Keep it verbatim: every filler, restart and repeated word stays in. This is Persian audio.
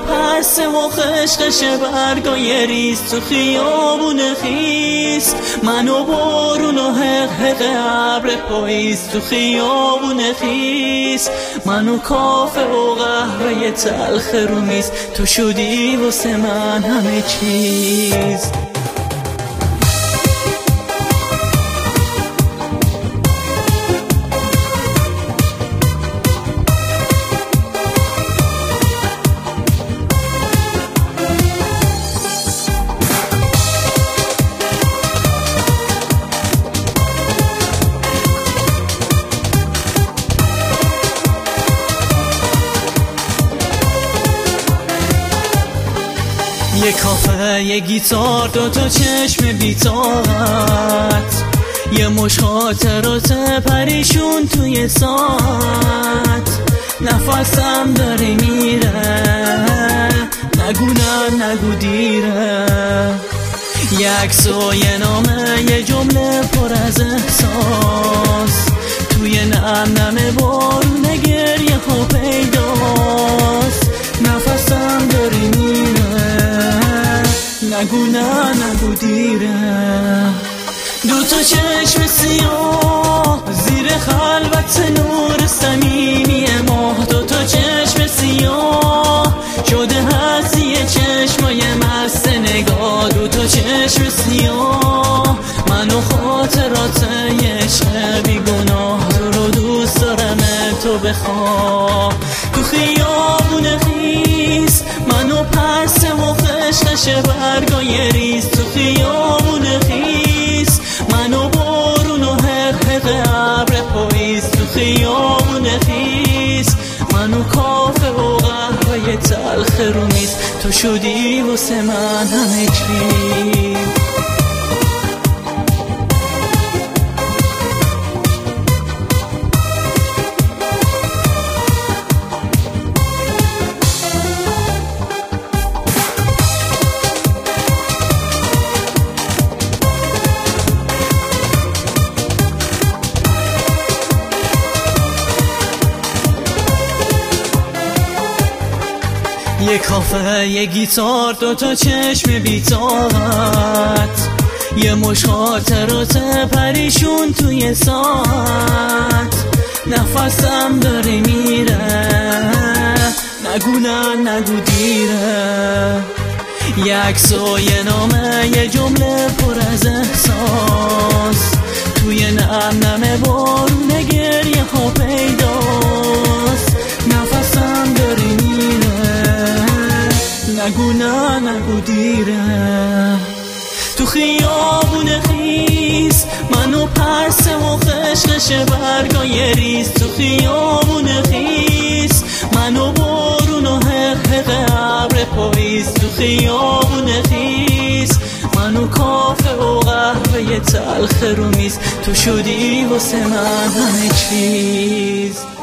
پرس و خشخش برگای ریز تو خیابون خیس، منو بارون و حق حق ابر پاییز تو خیابون خیس، منو کافه و قهوه تلخ رو میز، تو شدی واسه من همه چیز. یه کافه، یه گیتار، دو تا چشم بی‌طاقت، یه مش خاطرات پریشون توی ساعت، نفسم داره میره، نگو نه نگو دیره، یه عکس و یه نامه، یه جمله پر از احساس، توی نم نم بارون گریه ها پیداست، نفسم داره میره، نگو نه نگو دیره. دو تا چشم سیاه زیر خلوت نور صمیمی ماه، دو تا چشم سیاه شده هست یه چشمای مست نگاه، دو تا چشم سیاه منو خاطرات یه عشق بیگناه، تو رو دوست دارم تو بخواه. تو خیابون خیس منو پرس و خشخش برگای ریز، تو خیابون خیس منو بارون و حق حق ابر پاییز، تو خیابون خیس منو کافه و قهوه تلخ رو میز، تو شدی واسه من همه چیز. یه کافه، یه گیتار، دو تا چشم بی‌طاقت، یه مش خاطرات پریشون توی ساعت، نفسم داره میره، نگو نه نگو دیره، یه عکس و یه نامه، یه جمله پر از احساس، توی نم نم بارون گریه ها پیداست، نفسم داره میره، نگو نه نگو دیره. تو خیابون خیس منو پرس و خشخش برگای ریز، تو خیابون خیس منو بارون و حق حق ابر پاییز، تو خیابون خیس منو کافه و قهوه تلخ رو میز، تو شدی واسه من همه چیز.